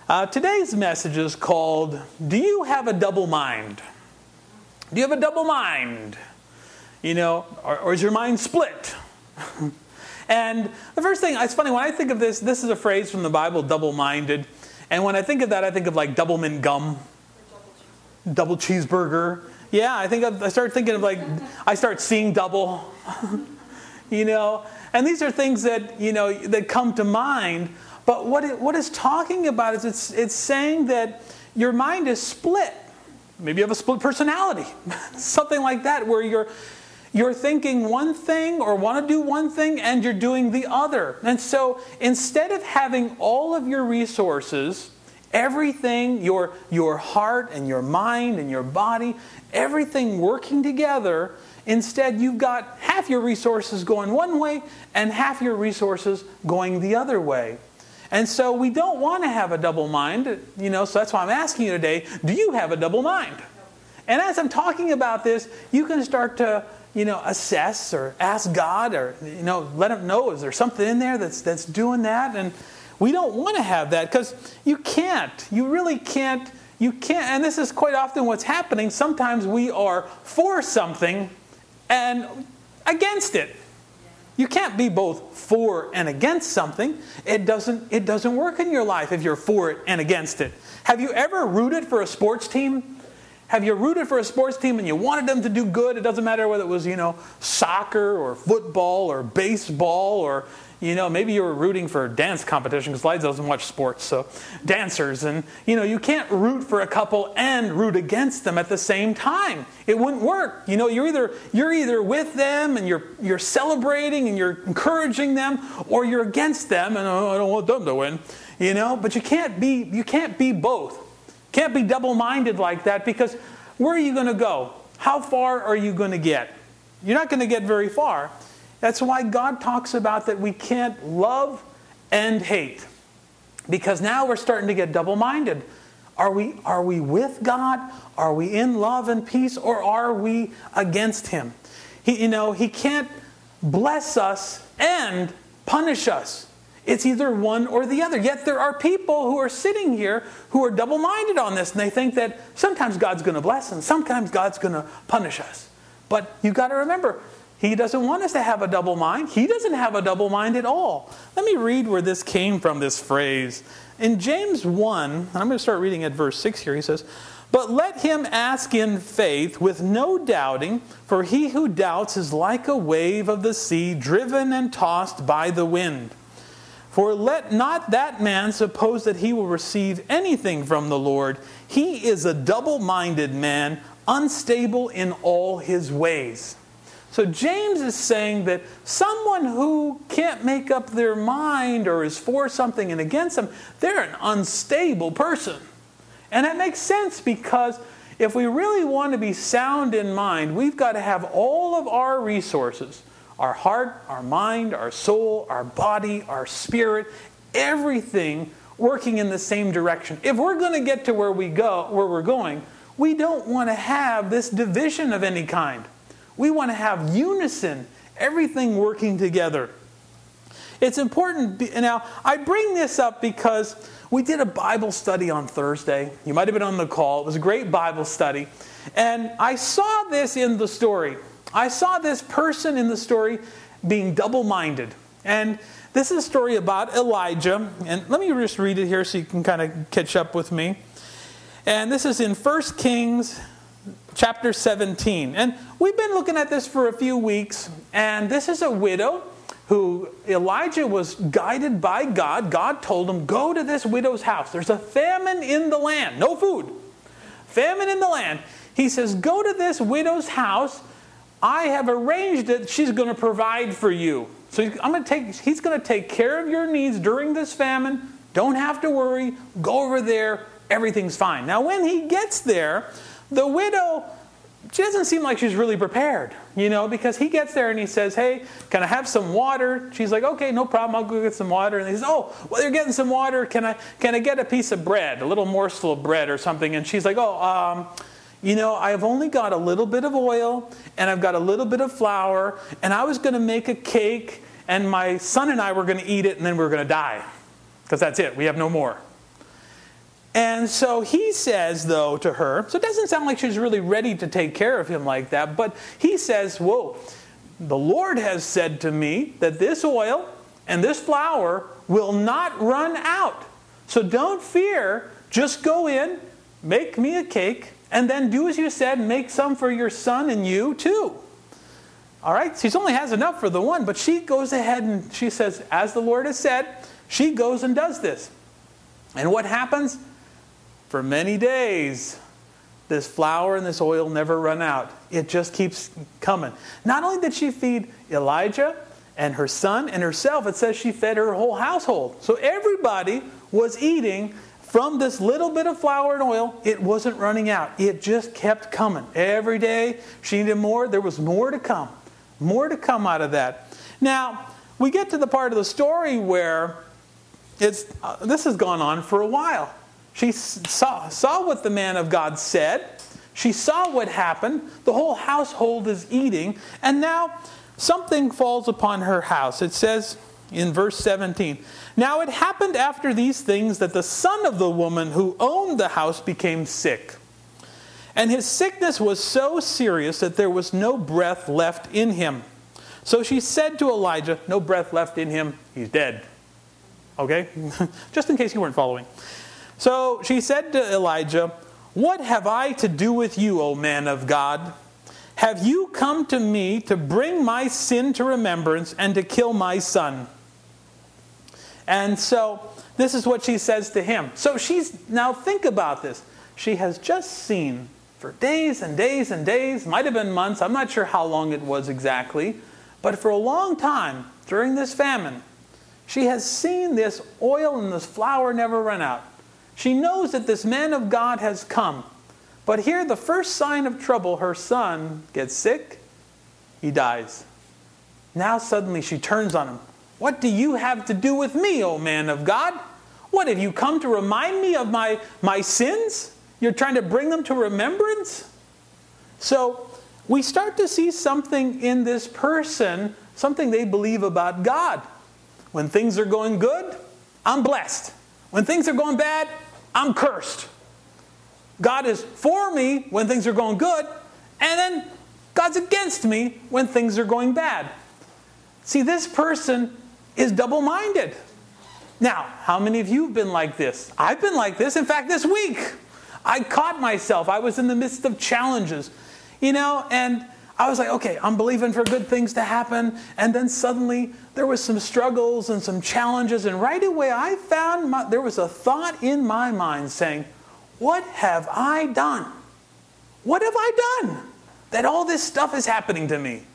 Today's message is called, Do You Have a Double Mind? Do you have a double mind? Or is your mind split? And the first thing, it's funny, when I think of this is a phrase from the Bible, double-minded. And when I think of that, I think of like double mint gum, double cheeseburger. Yeah, I start thinking of I start seeing double, And these are things that, that come to mind. But what it's talking about is it's saying that your mind is split. Maybe you have a split personality, something like that, where you're thinking one thing or want to do one thing and you're doing the other. And so instead of having all of your resources, everything, your heart and your mind and your body, everything working together, instead you've got half your resources going one way and half your resources going the other way. And so we don't want to have a double mind, so that's why I'm asking you today, do you have a double mind? And as I'm talking about this, you can start to, assess or ask God or, let Him know, is there something in there that's doing that? And we don't want to have that because you really can't, and this is quite often what's happening. Sometimes we are for something and against it. You can't be both for and against something. It doesn't work in your life if you're for it and against it. Have you ever rooted for a sports team? Have you rooted for a sports team and you wanted them to do good? It doesn't matter whether it was, soccer or football or baseball or, maybe you were rooting for a dance competition because Liza doesn't watch sports, so dancers. And, you can't root for a couple and root against them at the same time. It wouldn't work. You're either with them and you're celebrating and you're encouraging them, or you're against them and I don't want them to win. But you can't be both. Can't be double-minded like that, because where are you going to go? How far are you going to get? You're not going to get very far. That's why God talks about that we can't love and hate, because now we're starting to get double-minded. Are we with God? Are we in love and peace, or are we against Him? He can't bless us and punish us. It's either one or the other. Yet there are people who are sitting here who are double-minded on this, and they think that sometimes God's going to bless and sometimes God's going to punish us. But you've got to remember, He doesn't want us to have a double mind. He doesn't have a double mind at all. Let me read where this came from, this phrase. In James 1, and I'm going to start reading at verse 6 here, he says, "But let him ask in faith with no doubting, for he who doubts is like a wave of the sea driven and tossed by the wind. For let not that man suppose that he will receive anything from the Lord. He is a double-minded man, unstable in all his ways." So James is saying that someone who can't make up their mind or is for something and against them, they're an unstable person. And that makes sense, because if we really want to be sound in mind, we've got to have all of our resources, our heart, our mind, our soul, our body, our spirit, everything working in the same direction. If we're going to get to where we're going, we don't want to have this division of any kind. We want to have unison, everything working together. It's important. Now, I bring this up because we did a Bible study on Thursday. You might have been on the call. It was a great Bible study. And I saw this in the story. I saw this person in the story being double-minded. And this is a story about Elijah. And let me just read it here so you can kind of catch up with me. And this is in 1 Kings chapter 17. And we've been looking at this for a few weeks. And this is a widow who Elijah was guided by God. God told him, go to this widow's house. There's a famine in the land. No food. Famine in the land. He says, go to this widow's house. I have arranged it. She's going to provide for you. So he's going to take care of your needs during this famine. Don't have to worry. Go over there. Everything's fine. Now, when he gets there, the widow, she doesn't seem like she's really prepared, because he gets there and he says, hey, can I have some water? She's like, okay, no problem. I'll go get some water. And he says, oh, well, you're getting some water. Can I get a piece of bread, a little morsel of bread or something? And she's like, I've only got a little bit of oil and I've got a little bit of flour, and I was going to make a cake, and my son and I were going to eat it, and then we were going to die, because that's it. We have no more. And so he says, though, to her, so it doesn't sound like she's really ready to take care of him like that, but he says, whoa, the Lord has said to me that this oil and this flour will not run out. So don't fear, just go in, make me a cake, and then do as you said, make some for your son and you too. All right, she only has enough for the one, but she goes ahead and she says, as the Lord has said, she goes and does this. And what happens? For many days, this flour and this oil never run out. It just keeps coming. Not only did she feed Elijah and her son and herself, it says she fed her whole household. So everybody was eating from this little bit of flour and oil. It wasn't running out. It just kept coming. Every day she needed more. There was more to come. More to come out of that. Now, we get to the part of the story where this has gone on for a while. She saw what the man of God said. She saw what happened. The whole household is eating. And now something falls upon her house. It says in verse 17, now it happened after these things that the son of the woman who owned the house became sick. And his sickness was so serious that there was no breath left in him. So she said to Elijah, no breath left in him, he's dead. Okay? Just in case you weren't following. So she said to Elijah, what have I to do with you, O man of God? Have you come to me to bring my sin to remembrance and to kill my son? And so this is what she says to him. So now think about this. She has just seen for days and days and days, might have been months, I'm not sure how long it was exactly, but for a long time during this famine, she has seen this oil and this flour never run out. She knows that this man of God has come. But here, the first sign of trouble, her son gets sick, he dies. Now suddenly she turns on him. What do you have to do with me, O man of God? What, have you come to remind me of my sins? You're trying to bring them to remembrance? So we start to see something in this person, something they believe about God. When things are going good, I'm blessed. When things are going bad, I'm cursed. God is for me when things are going good, and then God's against me when things are going bad. See, this person is double-minded. Now, how many of you have been like this? I've been like this. In fact, this week, I caught myself. I was in the midst of challenges, and I was like, okay, I'm believing for good things to happen. And then suddenly there was some struggles and some challenges. And right away I found there was a thought in my mind saying, what have I done? What have I done that all this stuff is happening to me?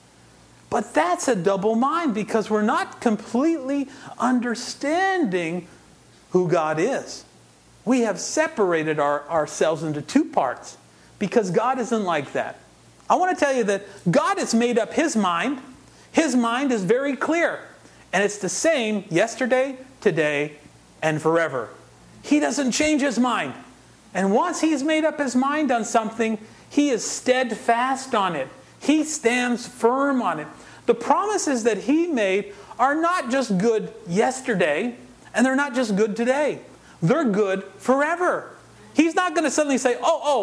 But that's a double mind because we're not completely understanding who God is. We have separated ourselves into two parts because God isn't like that. I want to tell you that God has made up His mind. His mind is very clear. And it's the same yesterday, today, and forever. He doesn't change His mind. And once He's made up His mind on something, He is steadfast on it. He stands firm on it. The promises that He made are not just good yesterday, and they're not just good today. They're good forever. He's not going to suddenly say,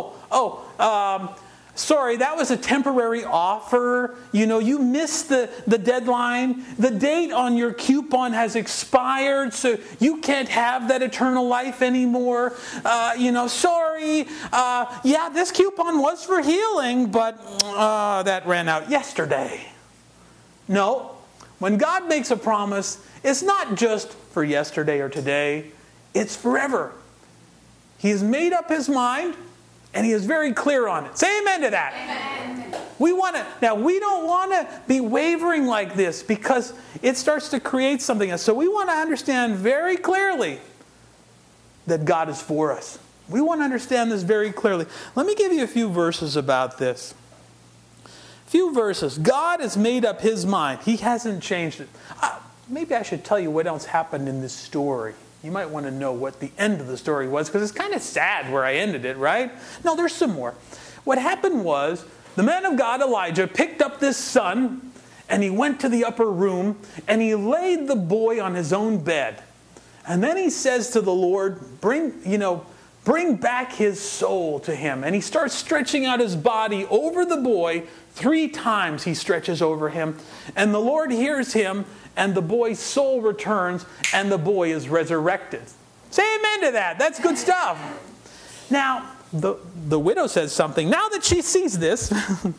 sorry, that was a temporary offer. You missed the deadline. The date on your coupon has expired, so you can't have that eternal life anymore. Sorry. This coupon was for healing, but that ran out yesterday. No. When God makes a promise, it's not just for yesterday or today. It's forever. He has made up His mind, and He is very clear on it. Say amen to that. Amen. We don't want to be wavering like this because it starts to create something. So we want to understand very clearly that God is for us. We want to understand this very clearly. Let me give you a few verses about this. Few verses. God has made up His mind. He hasn't changed it. Maybe I should tell you what else happened in this story. You might want to know what the end of the story was because it's kind of sad where I ended it, right? No, there's some more. What happened was the man of God, Elijah, picked up this son and he went to the upper room and he laid the boy on his own bed. And then he says to the Lord, bring back his soul to him. And he starts stretching out his body over the boy. 3 times he stretches over him. And the Lord hears him, and the boy's soul returns, and the boy is resurrected. Say amen to that. That's good stuff. Now, the widow says something. Now that she sees this,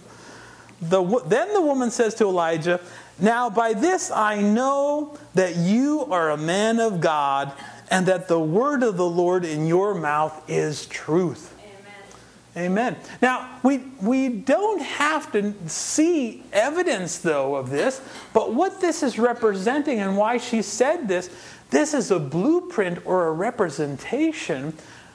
then the woman says to Elijah, now by this I know that you are a man of God, and that the word of the Lord in your mouth is truth. Amen. Now, we don't have to see evidence, though, of this, but what this is representing and why she said this is a blueprint or a representation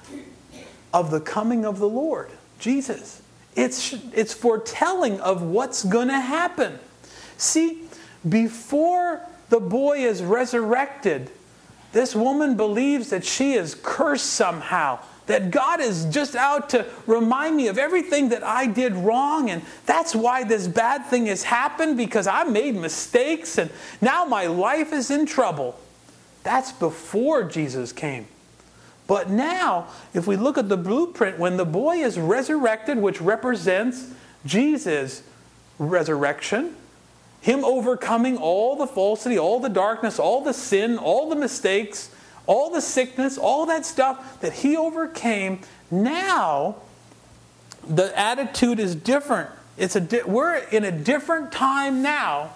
of the coming of the Lord, Jesus. It's foretelling of what's going to happen. See, before the boy is resurrected, this woman believes that she is cursed somehow, that God is just out to remind me of everything that I did wrong, and that's why this bad thing has happened, because I made mistakes and now my life is in trouble. That's before Jesus came. But now, if we look at the blueprint, when the boy is resurrected, which represents Jesus' resurrection, him overcoming all the falsity, all the darkness, all the sin, all the mistakes, all the sickness, all that stuff that he overcame, now the attitude is different. We're in a different time now,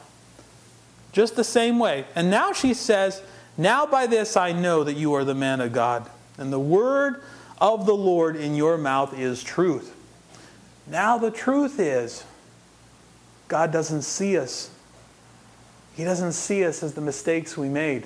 just the same way. And now she says, now by this I know that you are the man of God, and the word of the Lord in your mouth is truth. Now the truth is, God doesn't see us. He doesn't see us as the mistakes we made.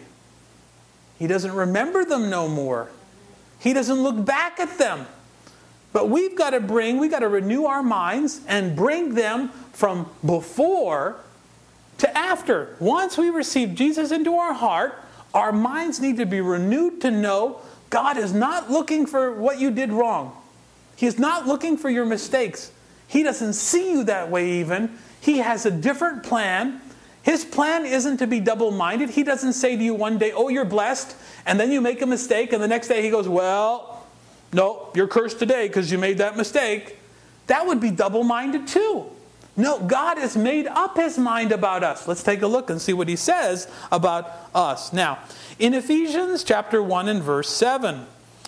He doesn't remember them no more. He doesn't look back at them. But we've got to renew our minds and bring them from before to after. Once we receive Jesus into our heart, our minds need to be renewed to know God is not looking for what you did wrong. He is not looking for your mistakes. He doesn't see you that way even. He has a different plan. His plan isn't to be double-minded. He doesn't say to you one day, oh, you're blessed, and then you make a mistake, and the next day he goes, well, no, you're cursed today because you made that mistake. That would be double-minded too. No, God has made up his mind about us. Let's take a look and see what he says about us. Now, in Ephesians chapter 1 and verse 7,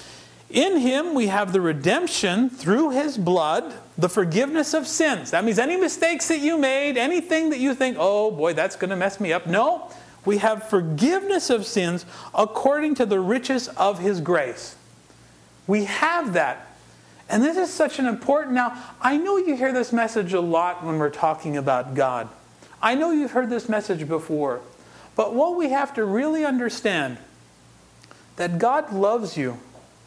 in him we have the redemption through his blood, the forgiveness of sins. That means any mistakes that you made, anything that you think, oh boy, that's going to mess me up. No, we have forgiveness of sins according to the riches of his grace. We have that. And this is such an important... Now, I know you hear this message a lot when we're talking about God. I know you've heard this message before. But what we have to really understand, that God loves you.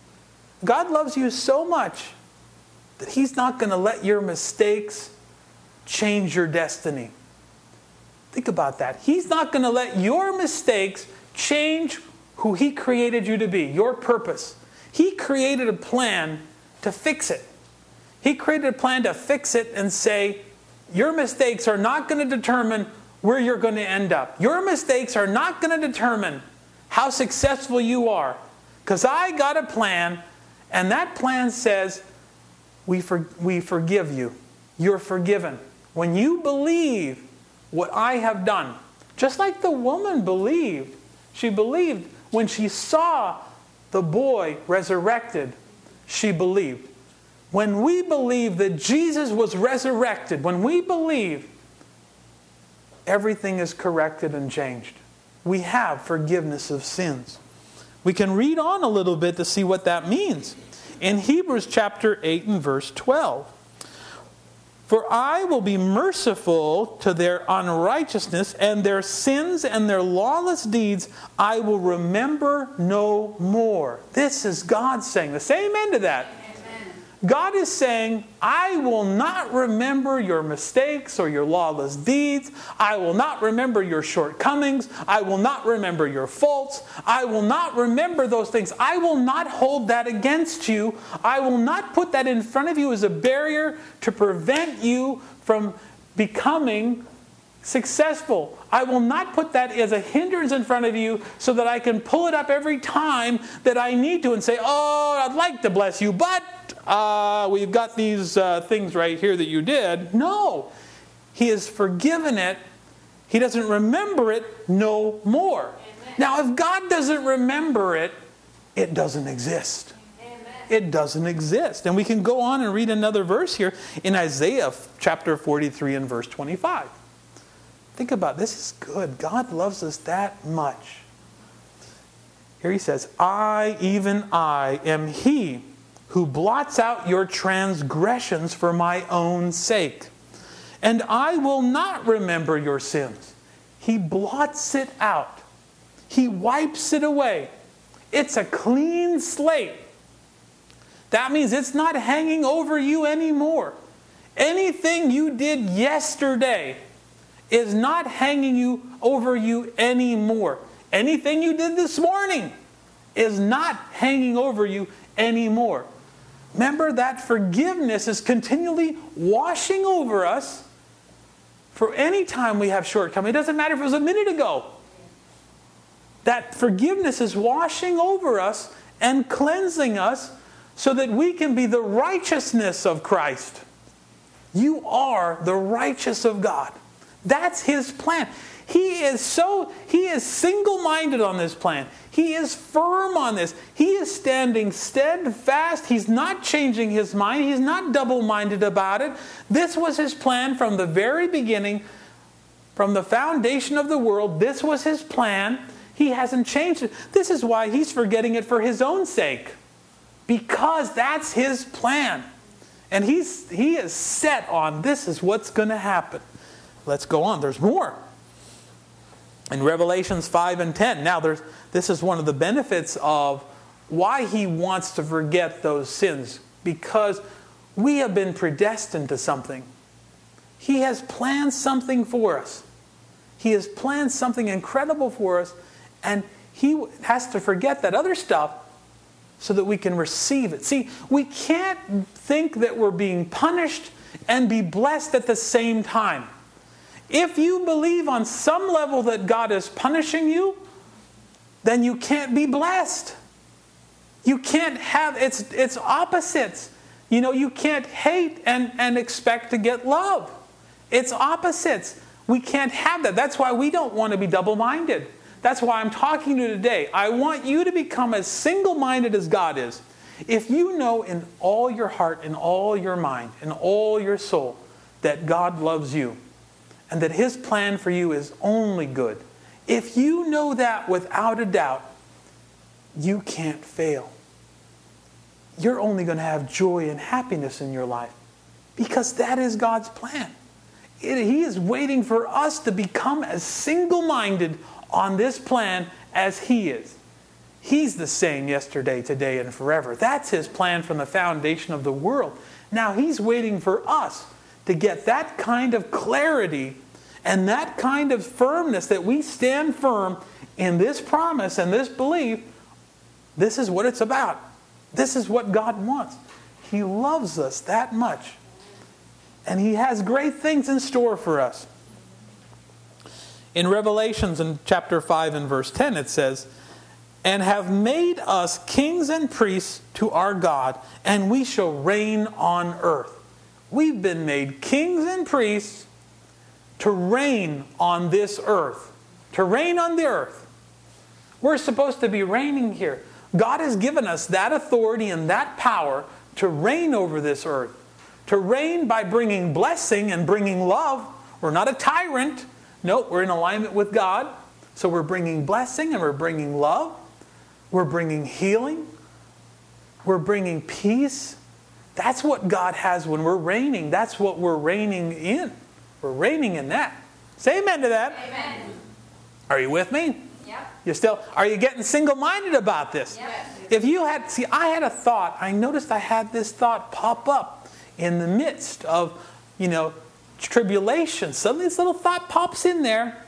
God loves you so much that he's not going to let your mistakes change your destiny. Think about that. He's not going to let your mistakes change who he created you to be, your purpose. He created a plan to fix it. He created a plan to fix it and say, your mistakes are not going to determine where you're going to end up. Your mistakes are not going to determine how successful you are. Because I got a plan, and that plan says, we forgive you. You're forgiven. When you believe what I have done, just like the woman believed, she believed when she saw the boy resurrected, she believed. When we believe that Jesus was resurrected, when we believe, everything is corrected and changed. We have forgiveness of sins. We can read on a little bit to see what that means. In Hebrews chapter 8 and verse 12. For I will be merciful to their unrighteousness, and their sins and their lawless deeds I will remember no more. This is God saying the same end to that. God is saying, I will not remember your mistakes or your lawless deeds. I will not remember your shortcomings. I will not remember your faults. I will not remember those things. I will not hold that against you. I will not put that in front of you as a barrier to prevent you from becoming successful. I will not put that as a hindrance in front of you so that I can pull it up every time that I need to and say, oh, I'd like to bless you, but we've got these things right here that you did. No. He has forgiven it. He doesn't remember it no more. Amen. Now, if God doesn't remember it, it doesn't exist. Amen. It doesn't exist. And we can go on and read another verse here in Isaiah chapter 43 and verse 25. Think about it. This is good. God loves us that much. Here he says, I, even I, am he who blots out your transgressions for my own sake. And I will not remember your sins. He blots it out. He wipes it away. It's a clean slate. That means it's not hanging over you anymore. Anything you did yesterday is not hanging over you anymore. Anything you did this morning is not hanging over you anymore. Remember that forgiveness is continually washing over us for any time we have shortcoming. It doesn't matter if it was a minute ago. That forgiveness is washing over us and cleansing us so that we can be the righteousness of Christ. You are the righteous of God. That's his plan. He is single-minded on this plan. He is firm on this. He is standing steadfast. He's not changing his mind. He's not double-minded about it. This was his plan from the very beginning, from the foundation of the world. This was his plan. He hasn't changed it. This is why he's forgetting it for his own sake. Because that's his plan. And he is set on this is what's going to happen. Let's go on. There's more. In Revelations 5 and 10. Now, this is one of the benefits of why he wants to forget those sins. Because we have been predestined to something. He has planned something for us. He has planned something incredible for us. And he has to forget that other stuff so that we can receive it. See, we can't think that we're being punished and be blessed at the same time. If you believe on some level that God is punishing you, then you can't be blessed. You can't have, it's opposites. You know, you can't hate and expect to get love. It's opposites. We can't have that. That's why we don't want to be double-minded. That's why I'm talking to you today. I want you to become as single-minded as God is. If you know in all your heart, in all your mind, in all your soul that God loves you and that his plan for you is only good, if you know that without a doubt, you can't fail. You're only going to have joy and happiness in your life because that is God's plan. He is waiting for us to become as single-minded on this plan as he is. He's the same yesterday, today, and forever. That's his plan from the foundation of the world. Now he's waiting for us to get that kind of clarity and that kind of firmness that we stand firm in this promise and this belief. This is what it's about. This is what God wants. He loves us that much. And he has great things in store for us. In Revelations in chapter 5 and verse 10 it says, and have made us kings and priests to our God, and we shall reign on earth. We've been made kings and priests to reign on this earth. To reign on the earth. We're supposed to be reigning here. God has given us that authority and that power to reign over this earth. To reign by bringing blessing and bringing love. We're not a tyrant. No, we're in alignment with God. So we're bringing blessing and we're bringing love. We're bringing healing. We're bringing peace. That's what God has when we're reigning. That's what we're reigning in. We're reigning in that. Say amen to that. Amen. Are you with me? Yep. Are you getting single-minded about this? Yep. I had a thought. I noticed I had this thought pop up in the midst of, tribulation. Suddenly this little thought pops in there.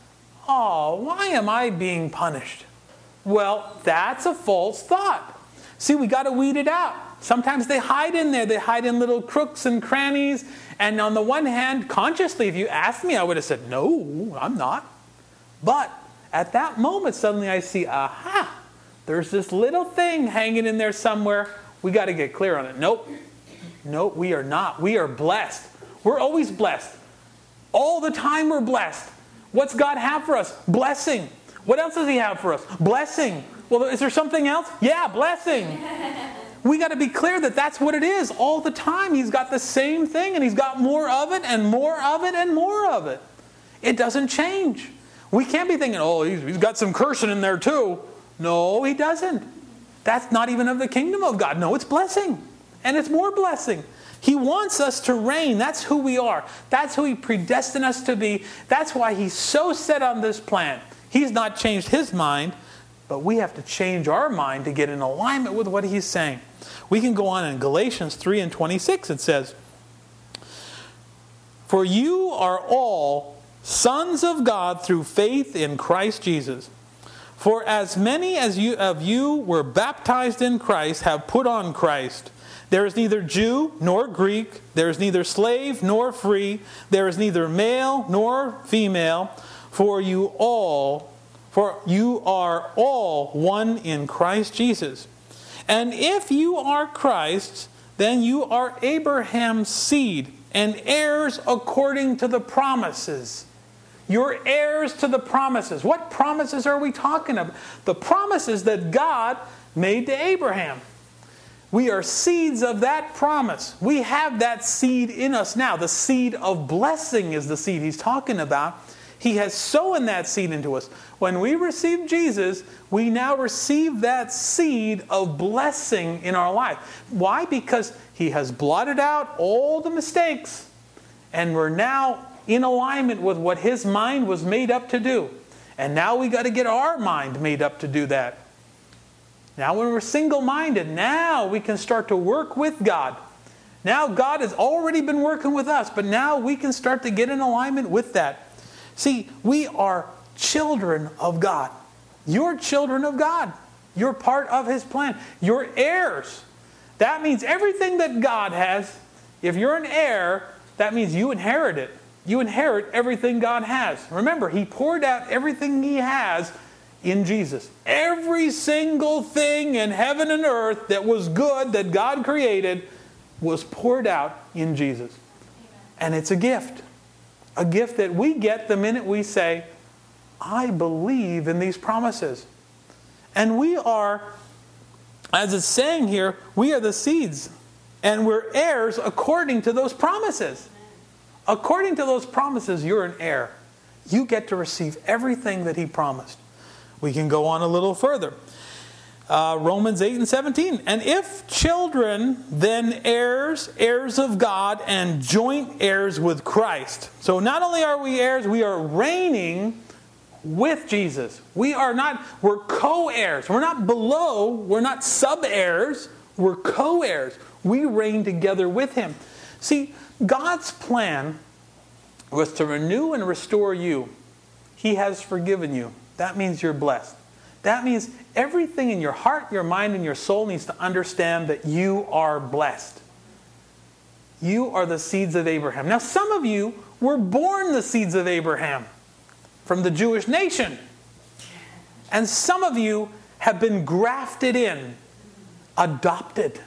Oh, why am I being punished? Well, that's a false thought. See, we got to weed it out. Sometimes they hide in there. They hide in little crooks and crannies. And on the one hand, consciously, if you asked me, I would have said, no, I'm not. But at that moment, suddenly I see, aha, there's this little thing hanging in there somewhere. We got to get clear on it. Nope, we are not. We are blessed. We're always blessed. All the time we're blessed. What's God have for us? Blessing. What else does he have for us? Blessing. Well, is there something else? Yeah, blessing. We got to be clear that that's what it is all the time. He's got the same thing, and he's got more of it and more of it and more of it. It doesn't change. We can't be thinking, oh, he's got some cursing in there too. No, he doesn't. That's not even of the kingdom of God. No, it's blessing. And it's more blessing. He wants us to reign. That's who we are. That's who he predestined us to be. That's why he's so set on this plan. He's not changed his mind, but we have to change our mind to get in alignment with what he's saying. We can go on in Galatians 3:26. It says, "For you are all sons of God through faith in Christ Jesus. For as many as of you were baptized in Christ have put on Christ. There is neither Jew nor Greek. There is neither slave nor free. There is neither male nor female. For you are all one in Christ Jesus. And if you are Christ's, then you are Abraham's seed and heirs according to the promises." You're heirs to the promises. What promises are we talking about? The promises that God made to Abraham. We are seeds of that promise. We have that seed in us now. The seed of blessing is the seed he's talking about. He has sown that seed into us. When we receive Jesus, we now receive that seed of blessing in our life. Why? Because he has blotted out all the mistakes, and we're now in alignment with what his mind was made up to do. And now we got to get our mind made up to do that. Now when we're single-minded, now we can start to work with God. Now God has already been working with us, but now we can start to get in alignment with that. See, we are children of God. You're children of God. You're part of his plan. You're heirs. That means everything that God has, if you're an heir, that means you inherit it. You inherit everything God has. Remember, he poured out everything he has in Jesus. Every single thing in heaven and earth that was good, that God created, was poured out in Jesus. And it's a gift. A gift that we get the minute we say, I believe in these promises. And we are, as it's saying here, we are the seeds. And we're heirs according to those promises. According to those promises, you're an heir. You get to receive everything that he promised. We can go on a little further. Romans 8:17. "And if children, then heirs, heirs of God, and joint heirs with Christ." So not only are we heirs, we are reigning with Jesus. We're co-heirs. We're not below, we're not sub-heirs, we're co-heirs. We reign together with him. See, God's plan was to renew and restore you. He has forgiven you. That means you're blessed. That means everything in your heart, your mind, and your soul needs to understand that you are blessed. You are the seeds of Abraham. Now, some of you were born the seeds of Abraham from the Jewish nation. And some of you have been grafted in, adopted,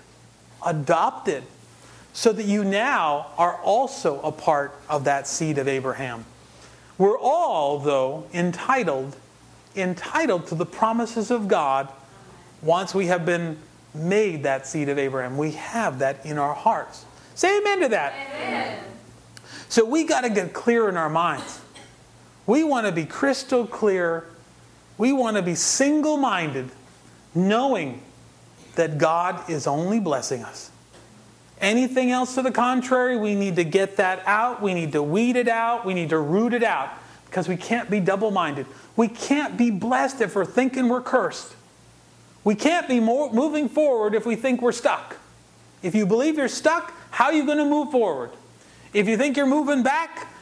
so that you now are also a part of that seed of Abraham. We're all, though, entitled to the promises of God once we have been made that seed of Abraham. We have that in our hearts. Say amen to that. Amen. So we got to get clear in our minds. We want to be crystal clear. We want to be single-minded, knowing that God is only blessing us. Anything else to the contrary, we need to get that out. We need to weed it out. We need to root it out. Because we can't be double-minded. We can't be blessed if we're thinking we're cursed. We can't be moving forward if we think we're stuck. If you believe you're stuck, how are you going to move forward? If you think you're moving back,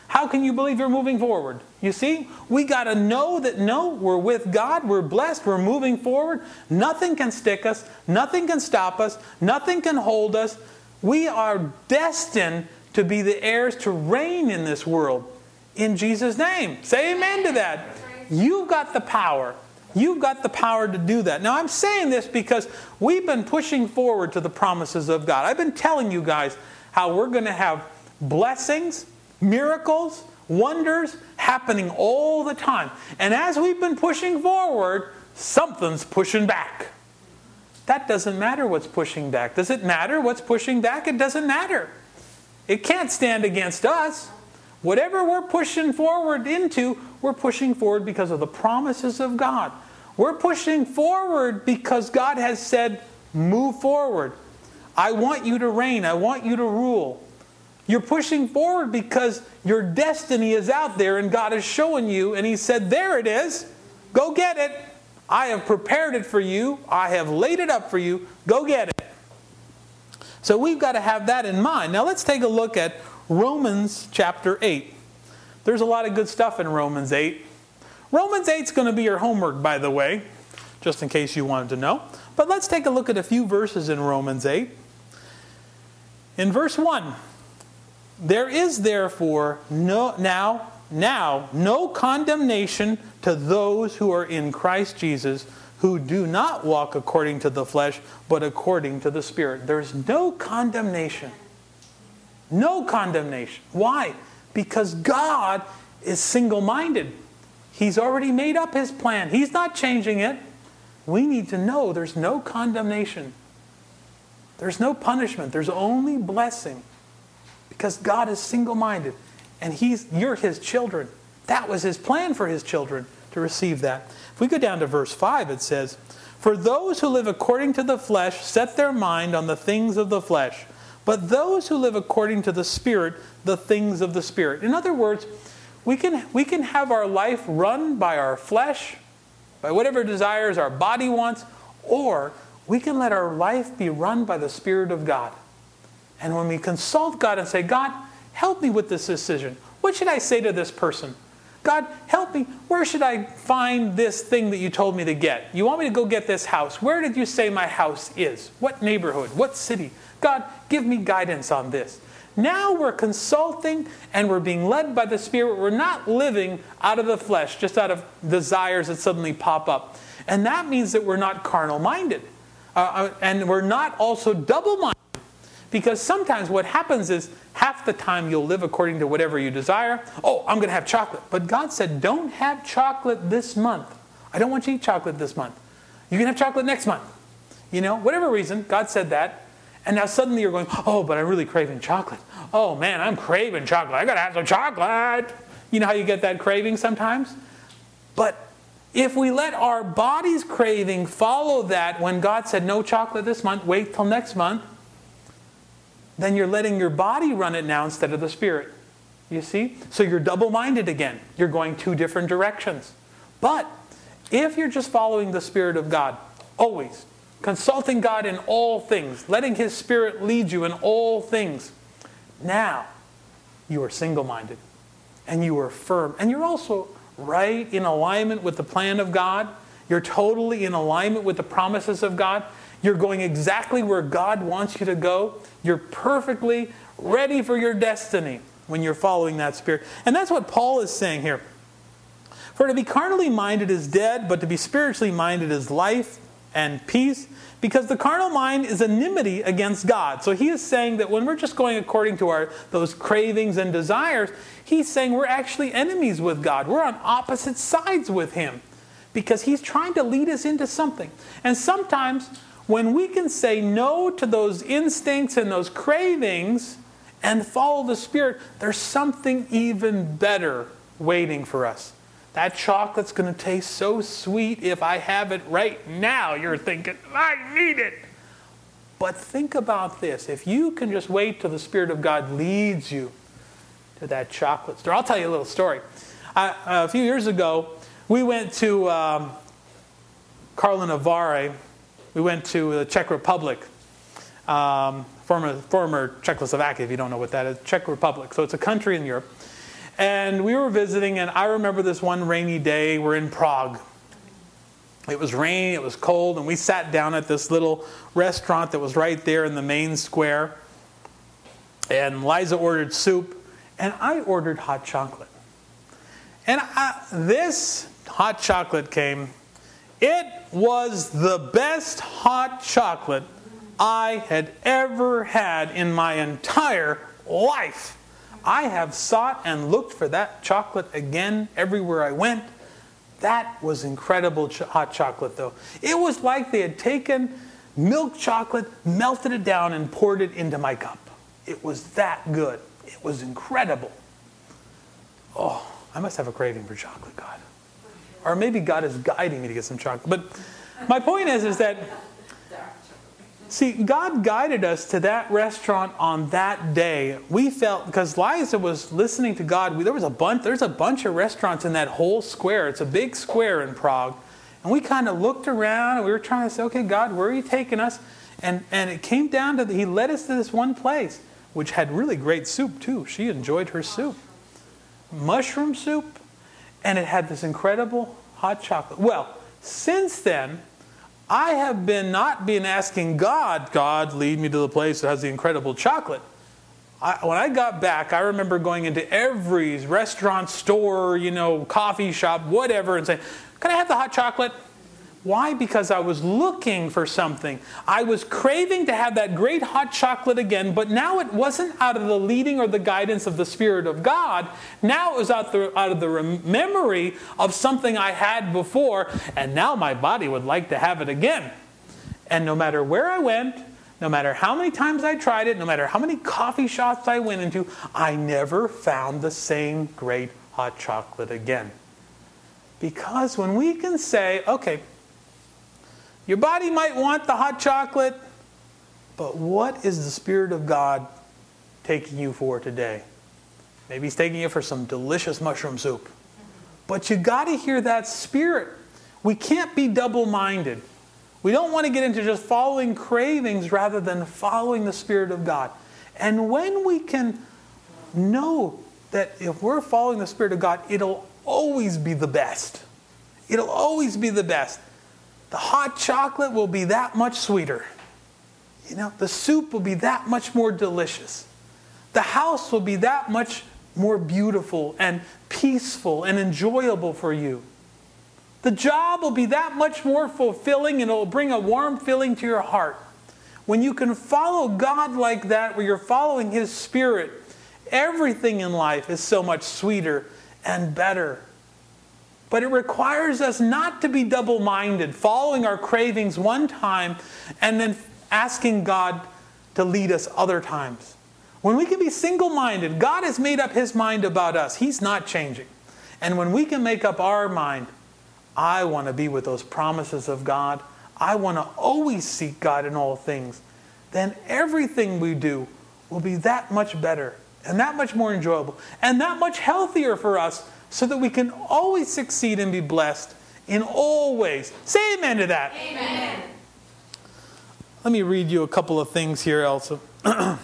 how can you believe you're moving forward? You see, we got to know that no, we're with God, we're blessed, we're moving forward. Nothing can stick us, nothing can stop us, nothing can hold us. We are destined to be the heirs to reign in this world in Jesus' name. Say amen to that. You've got the power. You've got the power to do that. Now, I'm saying this because we've been pushing forward to the promises of God. I've been telling you guys how we're going to have blessings, miracles, wonders happening all the time. And as we've been pushing forward, something's pushing back. That doesn't matter what's pushing back. Does it matter what's pushing back? It doesn't matter. It can't stand against us. Whatever we're pushing forward into, we're pushing forward because of the promises of God. We're pushing forward because God has said, move forward. I want you to reign. I want you to rule. You're pushing forward because your destiny is out there and God is showing you. And He said, there it is. Go get it. I have prepared it for you. I have laid it up for you. Go get it. So we've got to have that in mind. Now let's take a look at Romans chapter 8. There's a lot of good stuff in Romans 8. Romans 8 is going to be your homework, by the way, just in case you wanted to know. But let's take a look at a few verses in Romans 8. In verse 1, there is therefore no condemnation to those who are in Christ Jesus, who do not walk according to the flesh, but according to the Spirit. There's no condemnation. No condemnation. Why? Because God is single-minded. He's already made up His plan. He's not changing it. We need to know there's no condemnation. There's no punishment. There's only blessing. Because God is single-minded. And you're His children. That was His plan for His children, to receive that. If we go down to verse 5, it says, for those who live according to the flesh set their mind on the things of the flesh, but those who live according to the Spirit, the things of the Spirit. In other words, we can have our life run by our flesh, by whatever desires our body wants, or we can let our life be run by the Spirit of God. And when we consult God and say, God, help me with this decision. What should I say to this person? God, help me. Where should I find this thing that you told me to get? You want me to go get this house. Where did you say my house is? What neighborhood? What city? God, give me guidance on this. Now we're consulting and we're being led by the Spirit. We're not living out of the flesh, just out of desires that suddenly pop up. And that means that we're not carnal-minded. And we're not also double-minded. Because sometimes what happens is half the time you'll live according to whatever you desire. Oh, I'm going to have chocolate. But God said, don't have chocolate this month. I don't want you to eat chocolate this month. You can have chocolate next month. Whatever reason, God said that. And now suddenly you're going, oh, but I'm really craving chocolate. Oh, man, I'm craving chocolate. I got to have some chocolate. You know how you get that craving sometimes? But if we let our body's craving follow that when God said no chocolate this month, wait till next month, then you're letting your body run it now instead of the Spirit. You see? So you're double-minded again. You're going two different directions. But if you're just following the Spirit of God, always, consulting God in all things, letting His Spirit lead you in all things, now you are single-minded and you are firm. And you're also right in alignment with the plan of God. You're totally in alignment with the promises of God. You're going exactly where God wants you to go. You're perfectly ready for your destiny when you're following that Spirit. And that's what Paul is saying here. For to be carnally minded is dead, but to be spiritually minded is life and peace, because the carnal mind is enmity against God. So he is saying that when we're just going according to those cravings and desires, he's saying we're actually enemies with God. We're on opposite sides with Him, because He's trying to lead us into something. And sometimes when we can say no to those instincts and those cravings and follow the Spirit, there's something even better waiting for us. That chocolate's going to taste so sweet if I have it right now. You're thinking, I need it. But think about this. If you can just wait till the Spirit of God leads you to that chocolate store. I'll tell you a little story. A few years ago, we went to Karlovy Vary. We went to the Czech Republic, former Czechoslovakia, if you don't know what that is, Czech Republic. So it's a country in Europe. And we were visiting, and I remember this one rainy day. We're in Prague. It was rainy, it was cold, and we sat down at this little restaurant that was right there in the main square. And Liza ordered soup, and I ordered hot chocolate. And this hot chocolate came. It was the best hot chocolate I had ever had in my entire life. I have sought and looked for that chocolate again everywhere I went. That was incredible hot chocolate, though. It was like they had taken milk chocolate, melted it down, and poured it into my cup. It was that good. It was incredible. Oh, I must have a craving for chocolate, God. Or maybe God is guiding me to get some chocolate. But my point is that, see, God guided us to that restaurant on that day. We felt, because Liza was listening to God, there's a bunch of restaurants in that whole square. It's a big square in Prague. And we kind of looked around, and we were trying to say, okay, God, where are you taking us? And it came down to, he led us to this one place, which had really great soup, too. She enjoyed her soup. Mushroom soup, and it had this incredible hot chocolate. Well, since then, I have been asking God, lead me to the place that has the incredible chocolate. When I got back, I remember going into every restaurant, store, coffee shop, whatever, and saying, can I have the hot chocolate? Why? Because I was looking for something. I was craving to have that great hot chocolate again, but now it wasn't out of the leading or the guidance of the Spirit of God. Now it was out of the memory of something I had before, and now my body would like to have it again. And no matter where I went, no matter how many times I tried it, no matter how many coffee shops I went into, I never found the same great hot chocolate again. Because when we can say, okay, your body might want the hot chocolate, but what is the Spirit of God taking you for today? Maybe He's taking you for some delicious mushroom soup. But you got to hear that Spirit. We can't be double-minded. We don't want to get into just following cravings rather than following the Spirit of God. And when we can know that if we're following the Spirit of God, it'll always be the best. It'll always be the best. The hot chocolate will be that much sweeter. The soup will be that much more delicious. The house will be that much more beautiful and peaceful and enjoyable for you. The job will be that much more fulfilling, and it will bring a warm feeling to your heart. When you can follow God like that, where you're following His Spirit, everything in life is so much sweeter and better. But it requires us not to be double-minded, following our cravings one time and then asking God to lead us other times. When we can be single-minded, God has made up His mind about us. He's not changing. And when we can make up our mind, I want to be with those promises of God. I want to always seek God in all things. Then everything we do will be that much better and that much more enjoyable and that much healthier for us, so that we can always succeed and be blessed in all ways. Say amen to that. Amen. Let me read you a couple of things here also. Now,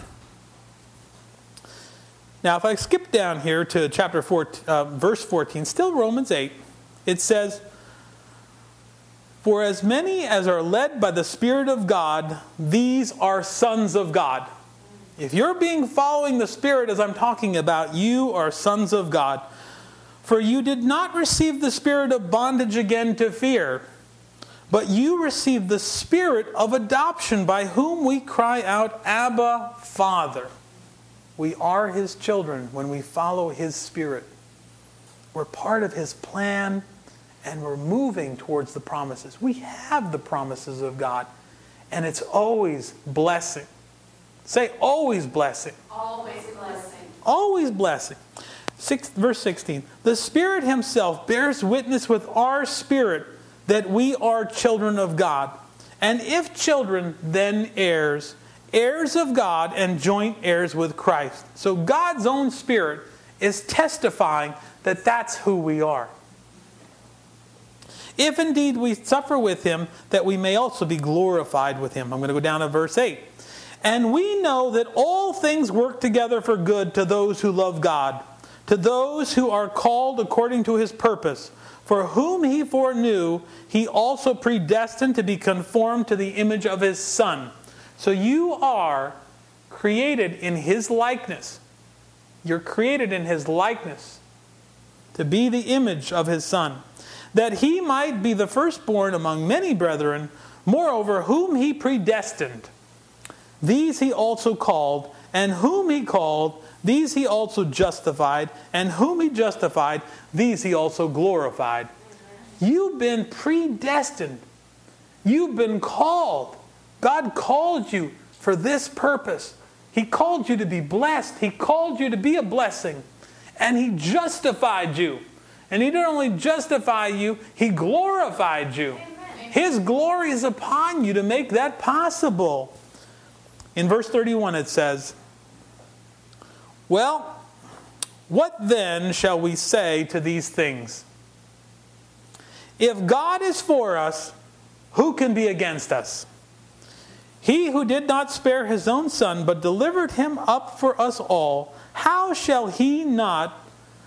if I skip down here to chapter 4, verse 14, still Romans 8, it says, for as many as are led by the Spirit of God, these are sons of God. If you're following the Spirit as I'm talking about, you are sons of God. For you did not receive the spirit of bondage again to fear, but you received the Spirit of adoption, by whom we cry out, Abba, Father. We are His children when we follow His Spirit. We're part of His plan, and we're moving towards the promises. We have the promises of God, and it's always blessing. Say, always blessing. Always blessing. Always blessing. Verse 16, the Spirit Himself bears witness with our spirit that we are children of God. And if children, then heirs, heirs of God and joint heirs with Christ. So God's own Spirit is testifying that that's who we are. If indeed we suffer with Him, that we may also be glorified with Him. I'm going to go down to verse 8. And we know that all things work together for good to those who love God, To those who are called according to his purpose, for whom he foreknew, he also predestined to be conformed to the image of his Son. So you are created in his likeness. You're created in his likeness to be the image of his Son, that he might be the firstborn among many brethren. Moreover, whom he predestined, these he also called, and whom he called, these he also justified, and whom he justified, these he also glorified. You've been predestined. You've been called. God called you for this purpose. He called you to be blessed. He called you to be a blessing. And he justified you. And he didn't only justify you, he glorified you. His glory is upon you to make that possible. In verse 31 it says, well, what then shall we say to these things? If God is for us, who can be against us? He who did not spare his own Son, but delivered him up for us all, how shall he not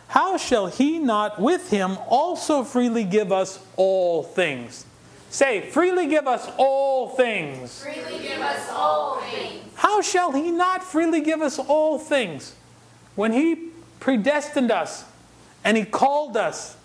with him also freely give us all things? Say, freely give us all things. Freely give us all things. How shall he not freely give us all things? When he predestined us and he called us,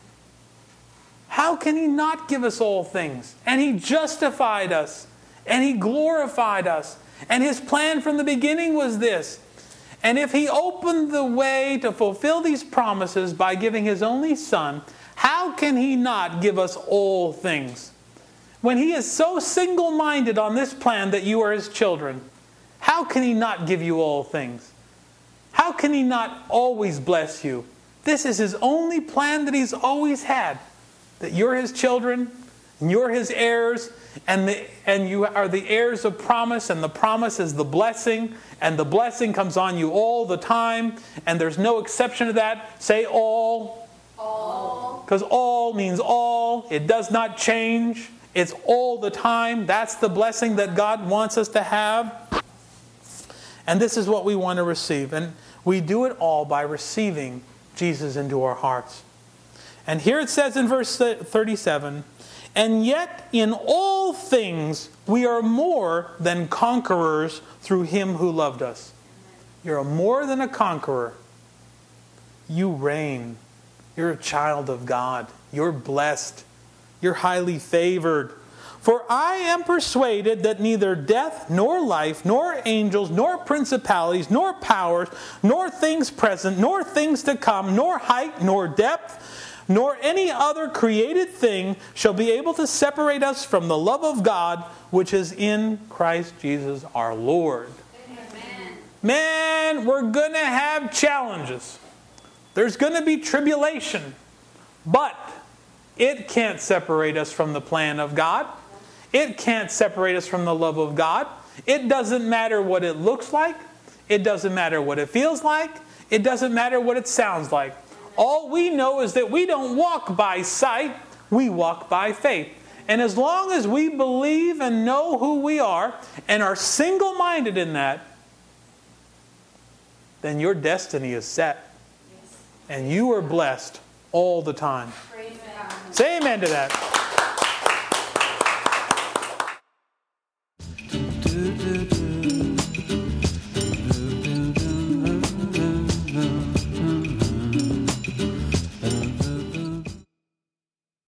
how can he not give us all things? And he justified us and he glorified us. And his plan from the beginning was this. And if he opened the way to fulfill these promises by giving his only Son, how can he not give us all things? When he is so single-minded on this plan that you are his children, how can he not give you all things? How can he not always bless you? This is his only plan that he's always had. That you're his children, and you're his heirs, and you are the heirs of promise, and the promise is the blessing, and the blessing comes on you all the time, and there's no exception to that. Say all. All. Because all means all. It does not change. It's all the time. That's the blessing that God wants us to have. And this is what we want to receive. And we do it all by receiving Jesus into our hearts. And here it says in verse 37, and yet in all things we are more than conquerors through him who loved us. You're more than a conqueror. You reign. You're a child of God. You're blessed. You're highly favored. For I am persuaded that neither death, nor life, nor angels, nor principalities, nor powers, nor things present, nor things to come, nor height, nor depth, nor any other created thing shall be able to separate us from the love of God, which is in Christ Jesus our Lord. Amen. Man, we're going to have challenges. There's going to be tribulation. But it can't separate us from the plan of God. It can't separate us from the love of God. It doesn't matter what it looks like. It doesn't matter what it feels like. It doesn't matter what it sounds like. All we know is that we don't walk by sight. We walk by faith. And as long as we believe and know who we are and are single-minded in that, then your destiny is set. And you are blessed all the time. Praise God. Say amen to that.